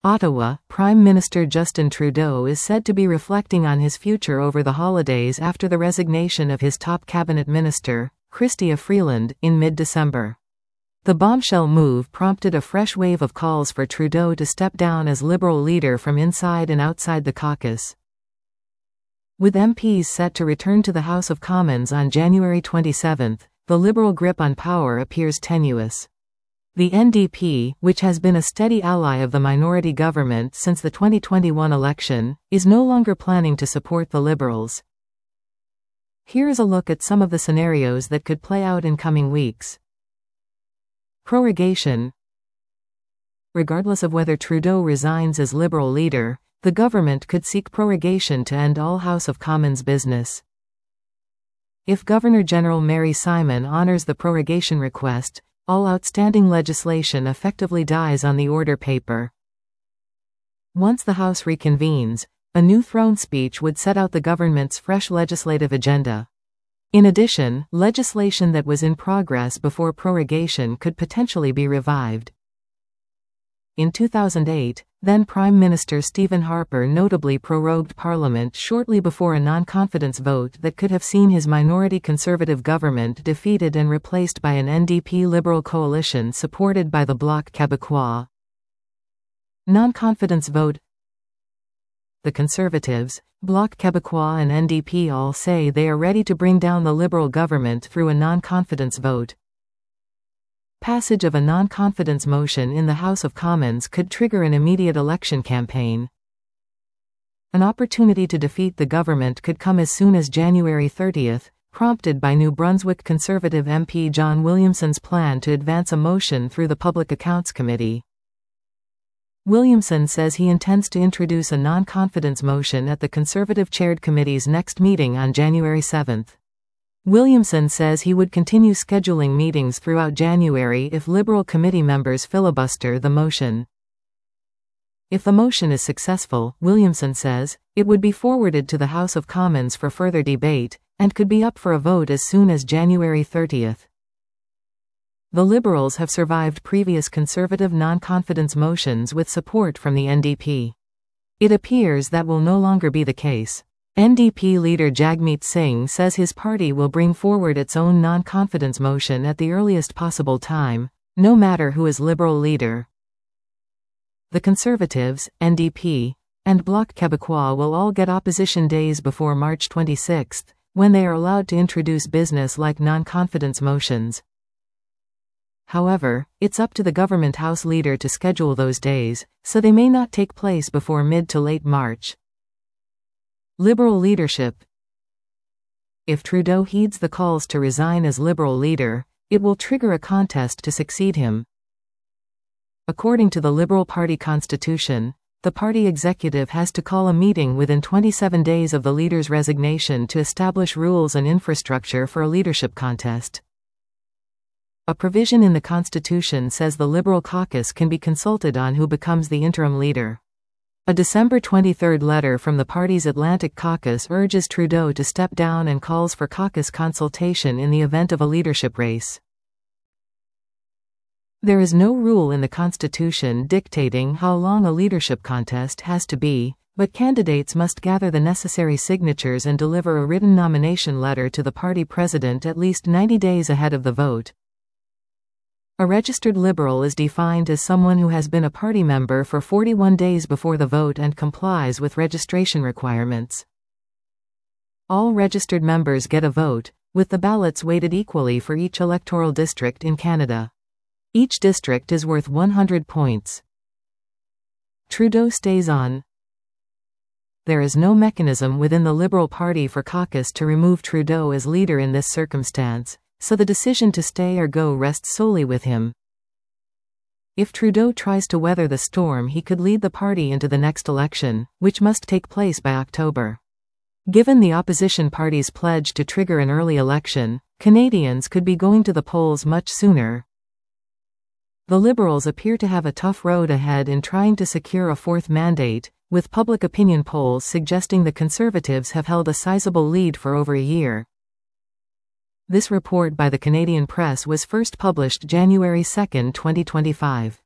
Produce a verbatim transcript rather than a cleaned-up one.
Ottawa, Prime Minister Justin Trudeau is said to be reflecting on his future over the holidays after the resignation of his top cabinet minister, Chrystia Freeland, in mid-December. The bombshell move prompted a fresh wave of calls for Trudeau to step down as Liberal leader from inside and outside the caucus. With M Ps set to return to the House of Commons on January twenty-seventh, the Liberal grip on power appears tenuous. The N D P, which has been a steady ally of the minority government since the twenty twenty-one election, is no longer planning to support the Liberals. Here is a look at some of the scenarios that could play out in coming weeks. Prorogation. Regardless of whether Trudeau resigns as Liberal leader, the government could seek prorogation to end all House of Commons business. If Governor-General Mary Simon honors the prorogation request, all outstanding legislation effectively dies on the order paper. Once the House reconvenes, a new throne speech would set out the government's fresh legislative agenda. In addition, legislation that was in progress before prorogation could potentially be revived. In two thousand eight, then Prime Minister Stephen Harper notably prorogued Parliament shortly before a non-confidence vote that could have seen his minority Conservative government defeated and replaced by an N D P-Liberal coalition supported by the Bloc Québécois. Non-confidence vote. The Conservatives, Bloc Québécois and N D P all say they are ready to bring down the Liberal government through a non-confidence vote. Passage of a non-confidence motion in the House of Commons could trigger an immediate election campaign. An opportunity to defeat the government could come as soon as January thirtieth, prompted by New Brunswick Conservative M P John Williamson's plan to advance a motion through the Public Accounts Committee. Williamson says he intends to introduce a non-confidence motion at the Conservative-chaired committee's next meeting on January seventh. Williamson says he would continue scheduling meetings throughout January if Liberal committee members filibuster the motion. If the motion is successful, Williamson says, it would be forwarded to the House of Commons for further debate, and could be up for a vote as soon as January thirtieth. The Liberals have survived previous Conservative non-confidence motions with support from the N D P. It appears that will no longer be the case. N D P leader Jagmeet Singh says his party will bring forward its own non-confidence motion at the earliest possible time, no matter who is Liberal leader. The Conservatives, N D P, and Bloc Québécois will all get opposition days before March twenty-sixth, when they are allowed to introduce business like non-confidence motions. However, it's up to the government House leader to schedule those days, so they may not take place before mid to late March. Liberal leadership. If Trudeau heeds the calls to resign as Liberal leader, it will trigger a contest to succeed him. According to the Liberal Party constitution, the party executive has to call a meeting within twenty-seven days of the leader's resignation to establish rules and infrastructure for a leadership contest. A provision in the Constitution says the Liberal caucus can be consulted on who becomes the interim leader. A December twenty-third letter from the party's Atlantic caucus urges Trudeau to step down and calls for caucus consultation in the event of a leadership race. There is no rule in the Constitution dictating how long a leadership contest has to be, but candidates must gather the necessary signatures and deliver a written nomination letter to the party president at least ninety days ahead of the vote. A registered Liberal is defined as someone who has been a party member for forty-one days before the vote and complies with registration requirements. All registered members get a vote, with the ballots weighted equally for each electoral district in Canada. Each district is worth one hundred points. Trudeau stays on. There is no mechanism within the Liberal Party for caucus to remove Trudeau as leader in this circumstance, so the decision to stay or go rests solely with him. If Trudeau tries to weather the storm, he could lead the party into the next election, which must take place by October. Given the opposition party's pledge to trigger an early election, Canadians could be going to the polls much sooner. The Liberals appear to have a tough road ahead in trying to secure a fourth mandate, with public opinion polls suggesting the Conservatives have held a sizable lead for over a year. This report by the Canadian Press was first published January second, twenty twenty-five.